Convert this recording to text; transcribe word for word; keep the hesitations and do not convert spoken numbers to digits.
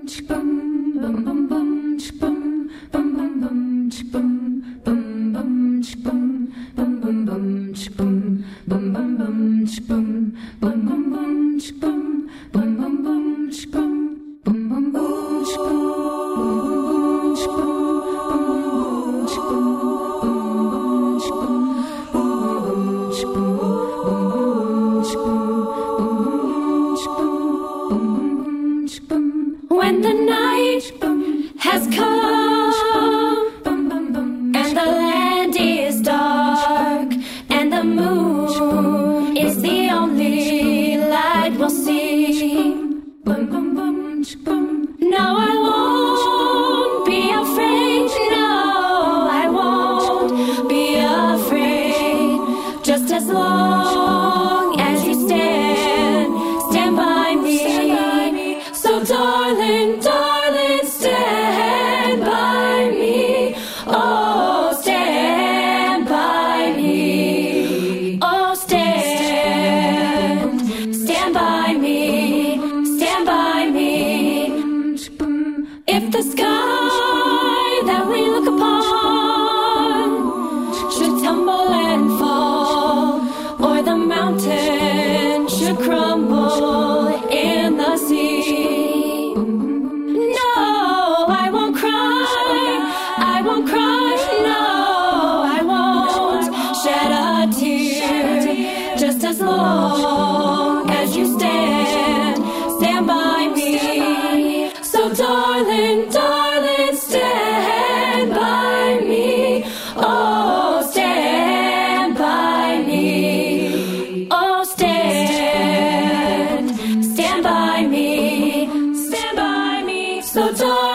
When the night has come and the land is dark and the moon is the only light we'll see, no, I won't be afraid. No, I won't be afraid. Just as long as you stand, stand by me. So darling, darling, stand by me. Oh, stand by me. Oh, stand, stand by me. Stand by me. If the sky that we look upon should tumble and fall, or the mountain should crumble in the sea, no, I won't cry, I won't cry, no, I won't shed a tear. Just as long as you stand, stand by me. So darling, darling, stand by me. Oh, stand by me. Oh, stand, stand by me. Stand by me. So darling.